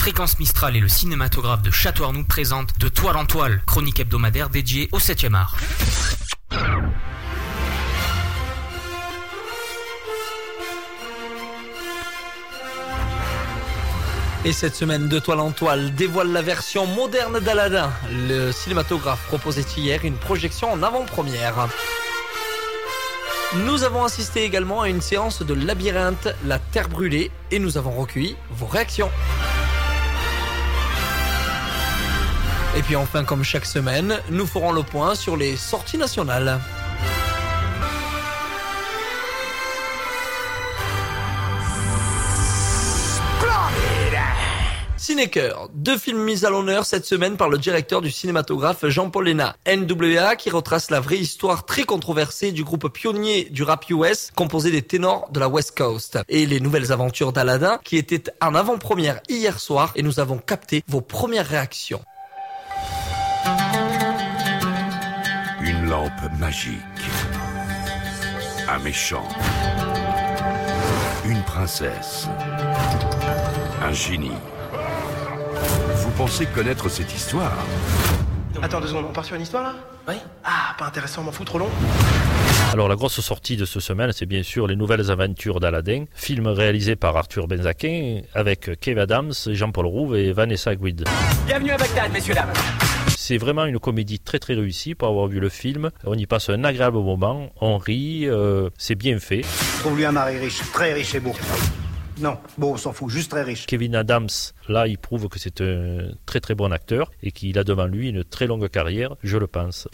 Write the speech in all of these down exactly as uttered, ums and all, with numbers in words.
Fréquence Mistral et le cinématographe de Château-Arnoux présentent De Toile en Toile, chronique hebdomadaire dédiée au septième art. Et cette semaine, De Toile en Toile dévoile la version moderne d'Aladin. Le cinématographe proposait hier une projection en avant-première. Nous avons assisté également à une séance de Labyrinthe, la Terre brûlée, et nous avons recueilli vos réactions. Et puis enfin, comme chaque semaine, nous ferons le point sur les sorties nationales. Cinécœur, deux films mis à l'honneur cette semaine par le directeur du cinématographe Jean-Paul Léna. N W A qui retrace la vraie histoire très controversée du groupe pionnier du rap U S composé des ténors de la West Coast. Et les nouvelles aventures d'Aladin qui étaient en avant-première hier soir et nous avons capté vos premières réactions. Une lampe magique. Un méchant. Une princesse. Un génie. Vous pensez connaître cette histoire? Attends deux secondes, on part sur une histoire là? Oui. Ah, pas intéressant, on m'en fout, trop long. Alors la grosse sortie de cette semaine, c'est bien sûr Les Nouvelles Aventures d'Aladin, film réalisé par Arthur Benzaquin avec Kev Adams, Jean-Paul Rouve et Vanessa Guid. Bienvenue à Bagdad, messieurs dames. C'est vraiment une comédie très très réussie pour avoir vu le film. On y passe un agréable moment, on rit, euh, c'est bien fait. Trouve-lui un mari riche, très riche et beau. Non, bon, on s'en fout, juste très riche. Kevin Adams, là, il prouve que c'est un très très bon acteur et qu'il a devant lui une très longue carrière, je le pense.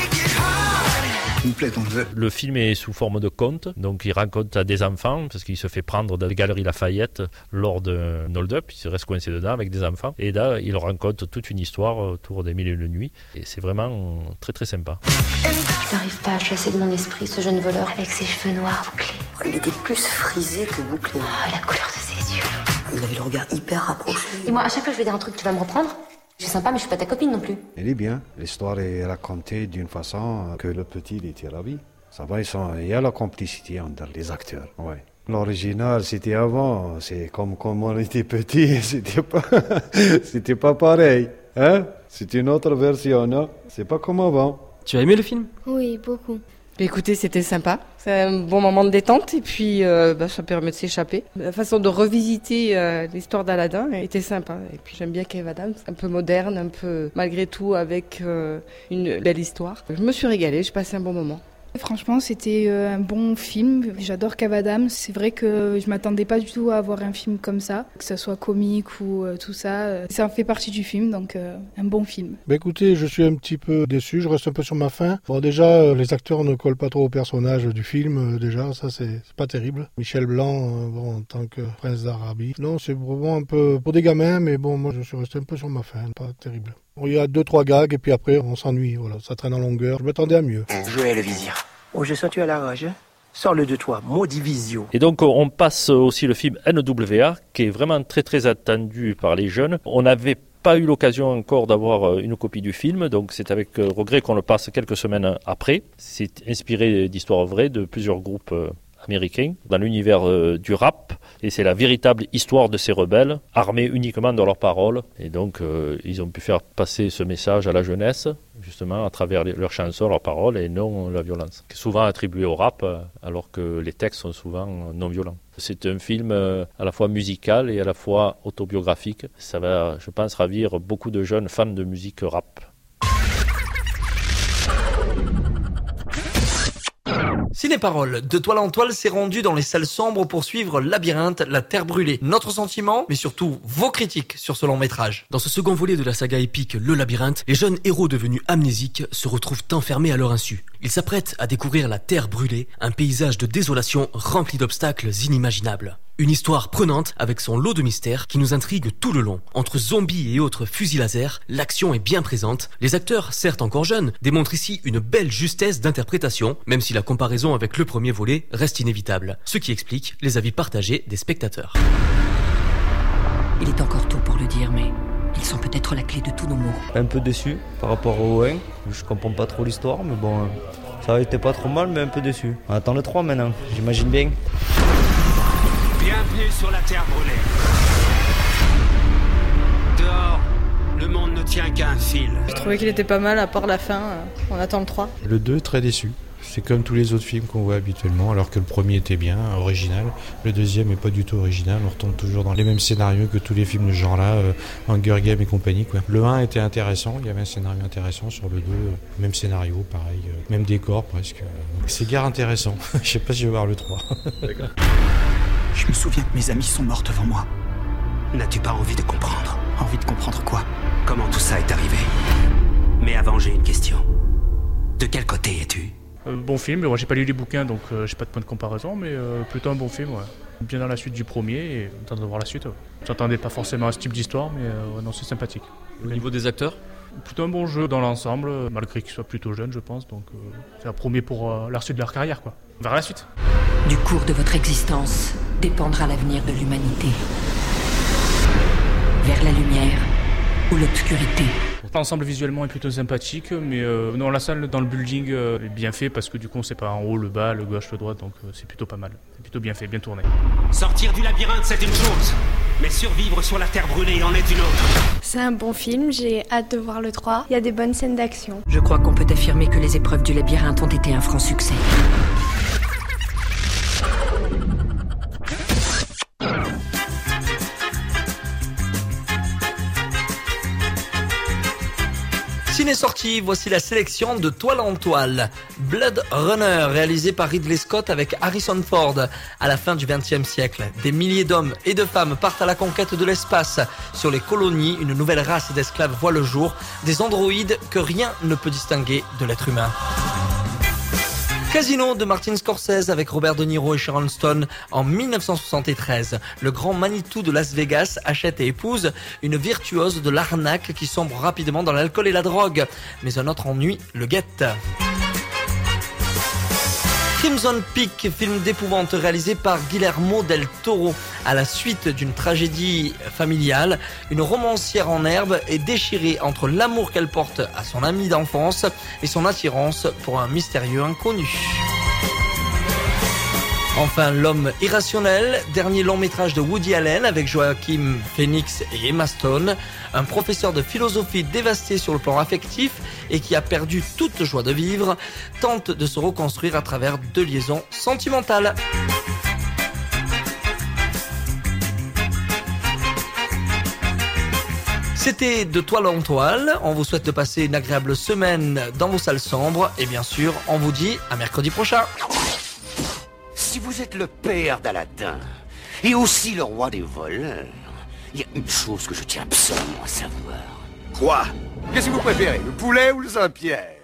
Il me plaît ton jeu. Le film est sous forme de conte, donc il raconte à des enfants, parce qu'il se fait prendre dans la galerie Lafayette lors d'un hold-up, il se reste coincé dedans avec des enfants, et là, il raconte toute une histoire autour des mille et une nuits, et c'est vraiment très très sympa. Je n'arrive pas à chasser de mon esprit ce jeune voleur avec ses cheveux noirs bouclés. Il était plus frisé que bouclé. Oh, la couleur de ses yeux. Il avait le regard hyper rapproché. Et moi, à chaque fois que je vais dire un truc, tu vas me reprendre? Je suis sympa, mais je suis pas ta copine non plus. Elle est bien. L'histoire est racontée d'une façon que le petit, il était ravi. Ça va, ils sont... il y a la complicité entre les acteurs. Ouais. L'original, c'était avant. C'est comme quand on était petit, c'était pas, c'était pas pareil. Hein? C'était une autre version, non? C'est pas comme avant. Tu as aimé le film? Oui, beaucoup. Écoutez, c'était sympa. C'est un bon moment de détente et puis euh, bah, ça permet de s'échapper. La façon de revisiter euh, l'histoire d'Aladin était sympa. Et puis j'aime bien Kev Adams, un peu moderne, un peu malgré tout avec euh, une belle histoire. Je me suis régalée, j'ai passé un bon moment. Franchement, c'était un bon film. J'adore Kev Adams. C'est vrai que je m'attendais pas du tout à avoir un film comme ça, que ce soit comique ou euh, tout ça. Ça fait partie du film, donc euh, un bon film. Bah écoutez, je suis un petit peu déçu. Je reste un peu sur ma faim. Bon, déjà, les acteurs ne collent pas trop au personnage du film. Déjà, ça c'est, c'est pas terrible. Michel Blanc, euh, bon, en tant que prince d'Arabie. Non, c'est vraiment un peu pour des gamins, mais bon, moi je suis resté un peu sur ma faim. Pas terrible. Bon, il y a deux trois gags et puis après on s'ennuie. Voilà, ça traîne en longueur. Je m'attendais à mieux. Jouer le vizir. Oh, je sens tu à la rage. Sors-le de toi, maudit visio. Et donc on passe aussi le film N W A qui est vraiment très très attendu par les jeunes. On n'avait pas eu l'occasion encore d'avoir une copie du film, donc c'est avec regret qu'on le passe quelques semaines après. C'est inspiré d'histoires vraies de plusieurs groupes américains dans l'univers euh, du rap, et c'est la véritable histoire de ces rebelles armés uniquement de leurs paroles, et donc euh, ils ont pu faire passer ce message à la jeunesse justement à travers les, leurs chansons, leurs paroles et non la violence, qui est souvent attribuée au rap euh, alors que les textes sont souvent non violents. C'est un film euh, à la fois musical et à la fois autobiographique. Ça va, je pense, ravir beaucoup de jeunes fans de musique rap. Ciné-Parole, De Toile en Toile s'est rendu dans les salles sombres pour suivre Labyrinthe, la Terre brûlée. Notre sentiment, mais surtout vos critiques sur ce long métrage. Dans ce second volet de la saga épique Le Labyrinthe, les jeunes héros devenus amnésiques se retrouvent enfermés à leur insu. Ils s'apprêtent à découvrir la Terre brûlée, un paysage de désolation rempli d'obstacles inimaginables. Une histoire prenante avec son lot de mystères qui nous intrigue tout le long. Entre zombies et autres fusils laser, l'action est bien présente. Les acteurs, certes encore jeunes, démontrent ici une belle justesse d'interprétation, même si la comparaison avec le premier volet reste inévitable. Ce qui explique les avis partagés des spectateurs. Il est encore tôt pour le dire, mais ils sont peut-être la clé de tous nos maux. Un peu déçu par rapport au un. Je comprends pas trop l'histoire, mais bon, ça a été pas trop mal, mais un peu déçu. On attend le trois maintenant, j'imagine bien. Bienvenue sur la Terre brûlée. Le monde ne tient qu'à un fil. Je trouvais qu'il était pas mal, à part la fin. euh, On attend le trois. Le deux, très déçu. C'est comme tous les autres films qu'on voit habituellement, alors que le premier était bien, original. Le deuxième est pas du tout original, on retombe toujours dans les mêmes scénarios que tous les films de ce genre-là, euh, Hunger Games et compagnie, quoi. Le un était intéressant, il y avait un scénario intéressant. Sur le deux, euh, même scénario, pareil, euh, même décor presque. C'est guère intéressant. Je sais pas si je vais voir le trois. Je me souviens que mes amis sont morts devant moi. N'as-tu pas envie de comprendre? Envie de comprendre quoi? Comment tout ça est arrivé? Mais avant, j'ai une question. De quel côté es-tu? Euh, bon film, moi j'ai pas lu les bouquins donc euh, j'ai pas de point de comparaison, mais euh, plutôt un bon film, ouais. Bien dans la suite du premier et on attend de voir la suite. Ouais. J'attendais pas forcément à ce type d'histoire, mais euh, ouais, non, c'est sympathique. Au niveau des acteurs? Plutôt un bon jeu dans l'ensemble, euh, malgré qu'ils soient plutôt jeunes, je pense, donc euh, c'est un premier pour euh, la suite de leur carrière, quoi. On verra la suite. Du cours de votre existence dépendra l'avenir de l'humanité. Vers la lumière ou l'obscurité. L'ensemble visuellement est plutôt sympathique, mais euh, non, la salle dans le building euh, est bien fait parce que du coup c'est pas en haut, le bas, le gauche, le droit, donc euh, c'est plutôt pas mal. C'est plutôt bien fait, bien tourné. Sortir du labyrinthe, c'est une chose, mais survivre sur la terre brûlée en est une autre. C'est un bon film, j'ai hâte de voir le trois. Il y a des bonnes scènes d'action. Je crois qu'on peut affirmer que les épreuves du labyrinthe ont été un franc succès. Ciné sorti, voici la sélection de Toile en Toile. Blade Runner, réalisé par Ridley Scott avec Harrison Ford. À la fin du vingtième siècle, des milliers d'hommes et de femmes partent à la conquête de l'espace. Sur les colonies, une nouvelle race d'esclaves voit le jour, des androïdes que rien ne peut distinguer de l'être humain. Casino de Martin Scorsese avec Robert De Niro et Sharon Stone en mille neuf cent soixante-treize. Le grand Manitou de Las Vegas achète et épouse une virtuose de l'arnaque qui sombre rapidement dans l'alcool et la drogue. Mais un autre ennui le guette. Crimson Peak, film d'épouvante réalisé par Guillermo del Toro. À la suite d'une tragédie familiale, une romancière en herbe est déchirée entre l'amour qu'elle porte à son ami d'enfance et son attirance pour un mystérieux inconnu. Enfin, L'homme irrationnel, dernier long métrage de Woody Allen avec Joaquin Phoenix et Emma Stone, un professeur de philosophie dévasté sur le plan affectif et qui a perdu toute joie de vivre, tente de se reconstruire à travers deux liaisons sentimentales. C'était De Toile en Toile, on vous souhaite de passer une agréable semaine dans vos salles sombres et bien sûr, on vous dit à mercredi prochain. Si vous êtes le père d'Aladin, et aussi le roi des voleurs, il y a une chose que je tiens absolument à savoir. Quoi? Qu'est-ce que vous préférez, le poulet ou le Saint-Pierre?